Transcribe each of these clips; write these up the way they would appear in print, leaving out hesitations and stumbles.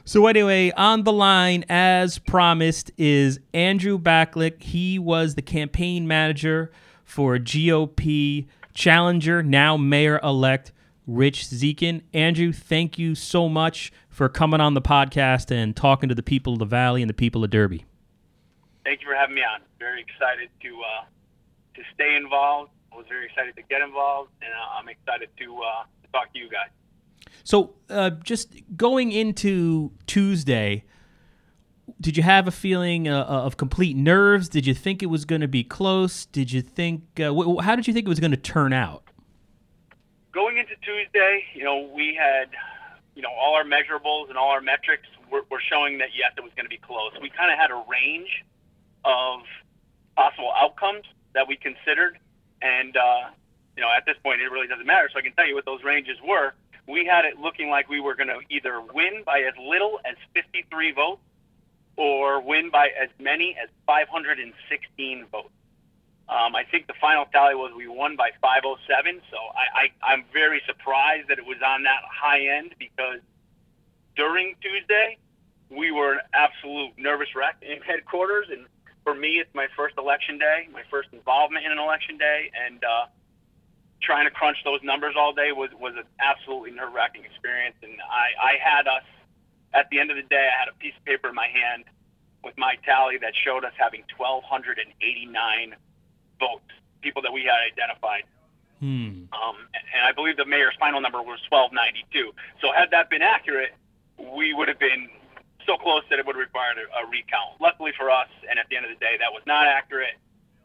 So anyway, on the line, as promised, is Andrew Backlick. He was the campaign manager for GOP challenger, now mayor-elect, Rich Zekin. Andrew, thank you so much for coming on the podcast and talking to the people of the Valley and the people of Derby. Thank you for having me on. Very excited to stay involved. I was very excited to get involved, and I'm excited to talk to you guys. So just going into Tuesday, did you have a feeling of complete nerves? Did you think it was going to be close? Did you think how did you think it was going to turn out? Going into Tuesday, we had, all our measurables and all our metrics were showing that, yes, it was going to be close. We kind of had a range of possible outcomes that we considered. And, at this point, it really doesn't matter. So I can tell you what those ranges were. We had it looking like we were going to either win by as little as 53 votes or win by as many as 516 votes. I think the final tally was we won by 507. So I'm very surprised that it was on that high end, because during Tuesday, we were an absolute nervous wreck in headquarters. And for me, it's my first election day, my first involvement in an election day. And trying to crunch those numbers all day was an absolutely nerve-wracking experience. And I had us, at the end of the day, I had a piece of paper in my hand with my tally that showed us having 1,289 votes, people that we had identified. And I believe the mayor's final number was 1,292. So had that been accurate, we would have been so close that it would have required a recount. Luckily for us, and at the end of the day, that was not accurate.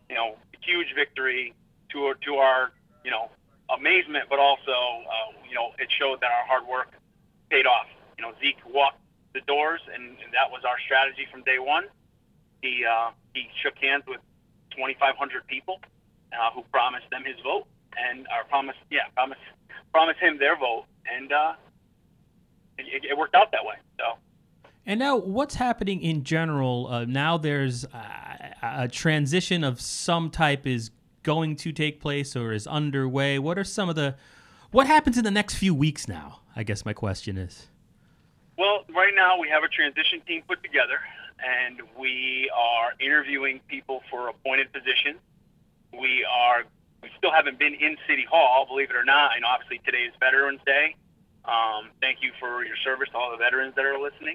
Huge victory to our amazement, but also, it showed that our hard work paid off. Zeke walked the doors, and that was our strategy from day one. He shook hands with 2,500 people who promised them his vote, and promised him their vote, and it worked out that way. So. And now, what's happening in general? Now there's a transition of some type is going to take place or is underway. What happens in the next few weeks now? I guess my question is. Well, right now we have a transition team put together, and we are interviewing people for appointed positions. We still haven't been in City Hall, believe it or not. I know obviously today is Veterans Day. Thank you for your service to all the veterans that are listening.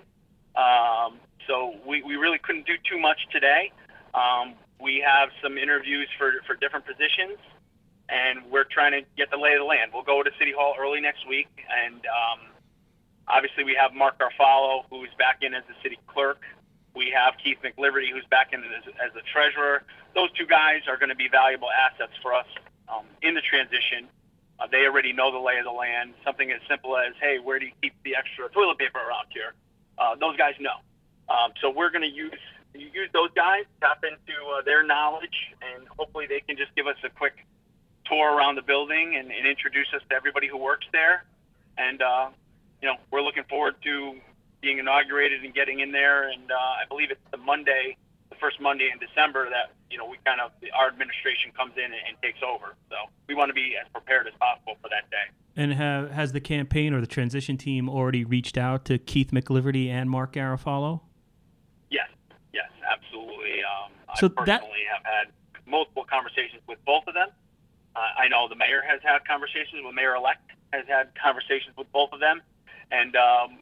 So we really couldn't do too much today. We have some interviews for different positions, and we're trying to get the lay of the land. We'll go to City Hall early next week, and obviously we have Mark Garofalo, who's back in as the city clerk. We have Keith McLiberty, who's back in as the treasurer. Those two guys are going to be valuable assets for us in the transition. They already know the lay of the land. Something as simple as, hey, where do you keep the extra toilet paper around here? Those guys know. So we're going to use those guys, tap into their knowledge, and hopefully they can just give us a quick tour around the building and introduce us to everybody who works there. And, we're looking forward to being inaugurated and getting in there. And I believe it's the first Monday in December that, our administration comes in and takes over. So we want to be as prepared as possible for that day. And has the campaign or the transition team already reached out to Keith McLiberty and Mark Garofalo? Yes, absolutely. I personally have had multiple conversations with both of them. I know the mayor has had conversations with mayor-elect, has had conversations with both of them. And,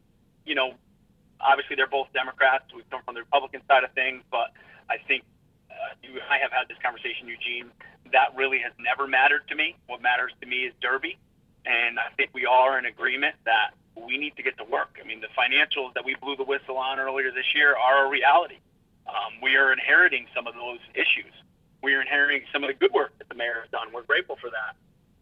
obviously they're both Democrats. We come from the Republican side of things, but I think you and I have had this conversation, Eugene. That really has never mattered to me. What matters to me is Derby. And I think we all are in agreement that we need to get to work. I mean, the financials that we blew the whistle on earlier this year are a reality. We are inheriting some of those issues. We are inheriting some of the good work that the mayor has done. We're grateful for that.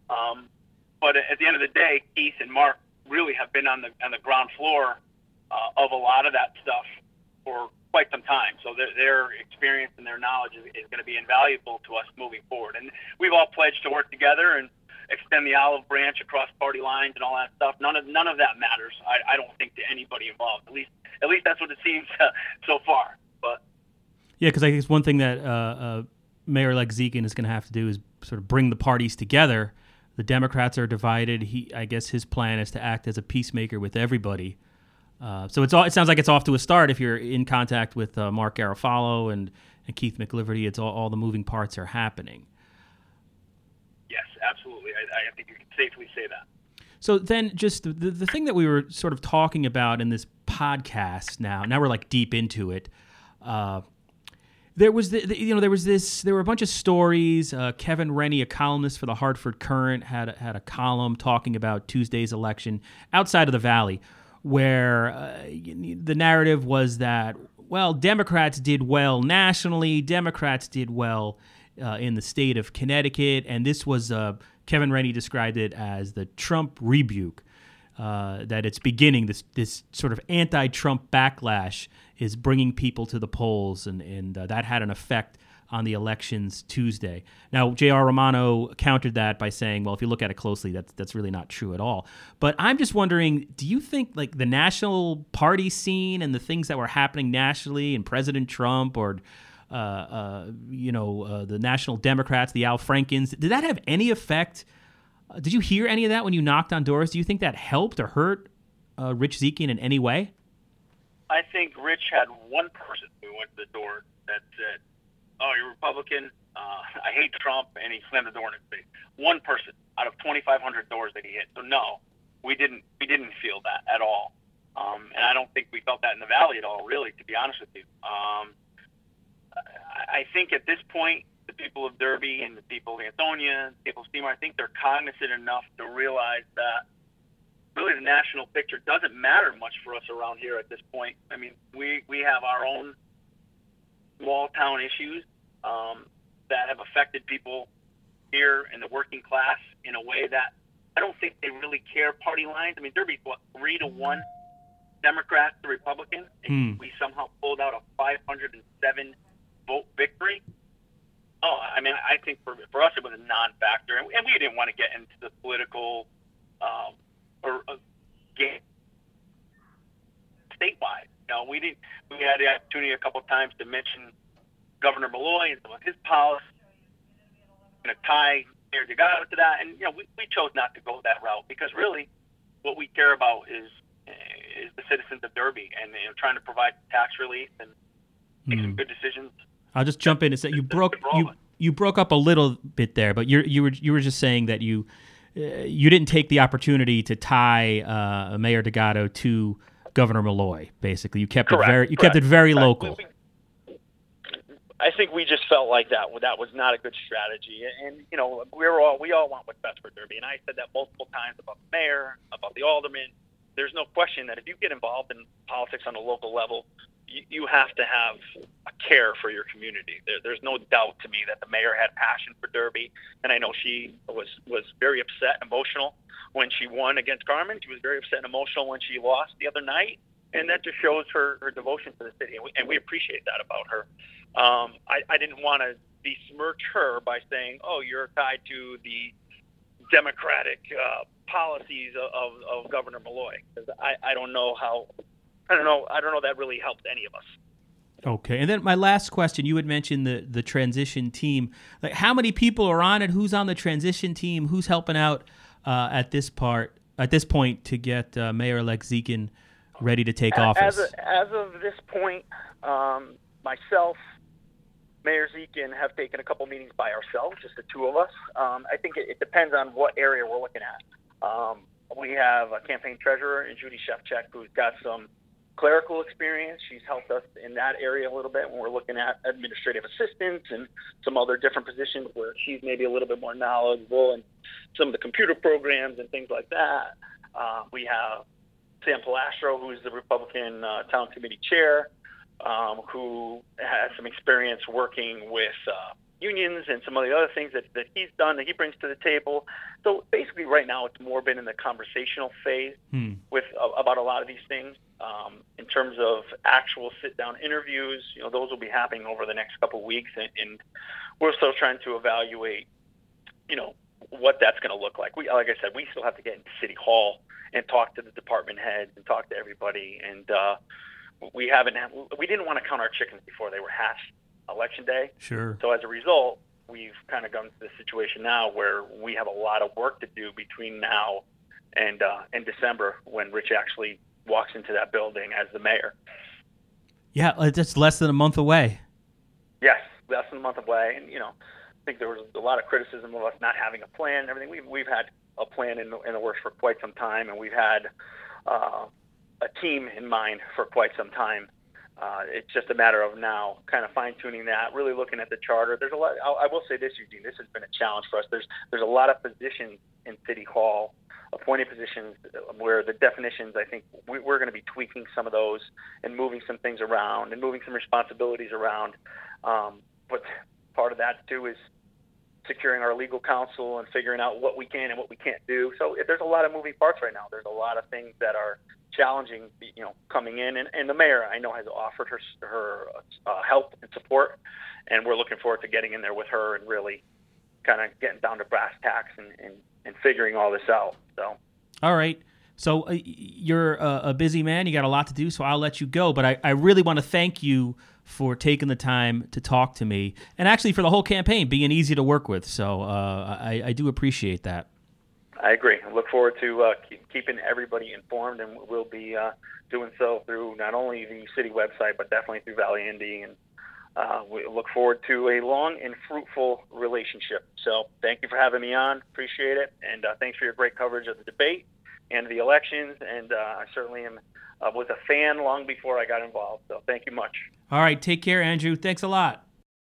But at the end of the day, Keith and Mark really have been on the ground floor of a lot of that stuff for quite some time. So their experience and their knowledge is going to be invaluable to us moving forward. And we've all pledged to work together and extend the olive branch across party lines and all that stuff. None of that matters. I don't think to anybody involved. At least that's what it seems so far. But yeah, because I guess one thing that Mayor-elect Zekin is going to have to do is sort of bring the parties together. The Democrats are divided. I guess his plan is to act as a peacemaker with everybody. So it sounds like it's off to a start. If you're in contact with Mark Garofalo and Keith McLiverty, it's all the moving parts are happening. Yes, absolutely. I think you can safely say that. So then just the thing that we were sort of talking about in this podcast now we're like deep into it. There were a bunch of stories. Kevin Rennie, a columnist for the Hartford Courant, had a column talking about Tuesday's election outside of the Valley, where the narrative was that, well, Democrats did well nationally, Democrats did well in the state of Connecticut, and this was Kevin Rennie described it as the Trump rebuke, that it's beginning, this sort of anti-Trump backlash is bringing people to the polls, and that had an effect on the elections Tuesday. Now, J.R. Romano countered that by saying, well, if you look at it closely, that's really not true at all. But I'm just wondering, do you think like the national party scene and the things that were happening nationally and President Trump or the National Democrats, the Al Frankens, did that have any effect? Did you hear any of that when you knocked on doors? Do you think that helped or hurt Rich Zekian in any way? I think Rich had one person who went to the door that said, "Oh, you're Republican. I hate Trump," and he slammed the door in his face. One person out of 2,500 doors that he hit. So no, we didn't feel that at all, and I don't think we felt that in the Valley at all, really, to be honest with you. I think at this point, the people of Derby and the people of Ansonia, the people of Seymour, I think they're cognizant enough to realize that really the national picture doesn't matter much for us around here at this point. I mean, we have our own small town issues that have affected people here in the working class in a way that I don't think they really care party lines. I mean, Derby's 3-1 Democrat to Republican, and we somehow pulled out a 507 vote victory. Oh, I mean, I think for us it was a non-factor, and we didn't want to get into the political game statewide. We didn't. We had the opportunity a couple of times to mention Governor Malloy and some of his policies, going to tie Mayor Delgado to that, and we chose not to go that route because really, what we care about is the citizens of Derby and trying to provide tax relief and make some good decisions. I'll just jump in and say you broke up a little bit there, but you were just saying that you didn't take the opportunity to tie Mayor Delgado to Governor Malloy. Basically, you kept it very local. I think we just felt like that was not a good strategy, and we all want what's best for Derby, and I said that multiple times about the mayor, about the aldermen. There's no question that if you get involved in politics on a local level, you have to have a care for your community. There's no doubt to me that the mayor had passion for Derby, and I know she was very upset, emotional when she won against Carmen. She was very upset and emotional when she lost the other night, and that just shows her devotion to the city, and we appreciate that about her. I didn't want to besmirch her by saying, "Oh, you're tied to the Democratic policies of Governor Malloy," because I don't know that really helped any of us. Okay, and then my last question: you had mentioned the transition team. Like, how many people are on it? Who's on the transition team? Who's helping out at this point to get Mayor-elect Zekian ready to take office? As of this point, myself, Mayor Zekian have taken a couple meetings by ourselves, just the two of us. I think it depends on what area we're looking at. We have a campaign treasurer in Judy Shevchuk who's got some clerical experience. She's helped us in that area a little bit when we're looking at administrative assistants and some other different positions where she's maybe a little bit more knowledgeable in some of the computer programs and things like that. We have Sam Palastro, who's the Republican Town Committee Chair, who has some experience working with unions and some of the other things that he's done that he brings to the table. So basically right now it's more been in the conversational phase with about a lot of these things. In terms of actual sit-down interviews, those will be happening over the next couple of weeks, and we're still trying to evaluate, what that's going to look like. Like I said, we still have to get into City Hall and talk to the department heads and talk to everybody, and we didn't want to count our chickens before they were hatched election day. Sure. So as a result, we've kind of come to the situation now where we have a lot of work to do between now and December when Rich actually walks into that building as the mayor. Yeah, it's less than a month away. Yes, less than a month away, and I think there was a lot of criticism of us not having a plan and everything. We've had a plan in the works for quite some time, and we've had a team in mind for quite some time. It's just a matter of now kind of fine-tuning that, really looking at the charter. There's a lot. I will say this, Eugene, this has been a challenge for us. There's a lot of positions in City Hall, appointed positions, where the definitions, I think we're going to be tweaking some of those and moving some things around and moving some responsibilities around. But part of that, too, is securing our legal counsel and figuring out what we can and what we can't do. So there's a lot of moving parts right now. There's a lot of things that are challenging, coming in. And the mayor, I know, has offered her help and support, and we're looking forward to getting in there with her and really kind of getting down to brass tacks and figuring all this out. So. All right. So you're a busy man. You got a lot to do, so I'll let you go. But I really want to thank you for taking the time to talk to me, and actually for the whole campaign being easy to work with. So I do appreciate that. I agree. I look forward to keeping everybody informed, and we'll be doing so through not only the city website, but definitely through Valley Indy. And we look forward to a long and fruitful relationship. So thank you for having me on. Appreciate it. And thanks for your great coverage of the debate and the elections. And I certainly was a fan long before I got involved. So thank you much. All right. Take care, Andrew. Thanks a lot.